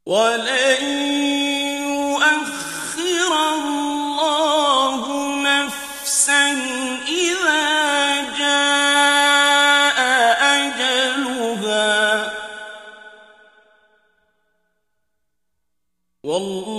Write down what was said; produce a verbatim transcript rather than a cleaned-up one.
وَلَن يُؤَخِّرَ اللَّهُ نَفْسًا إِذَا جَاءَ أَجَلُهَا ۚ وَاللَّهُ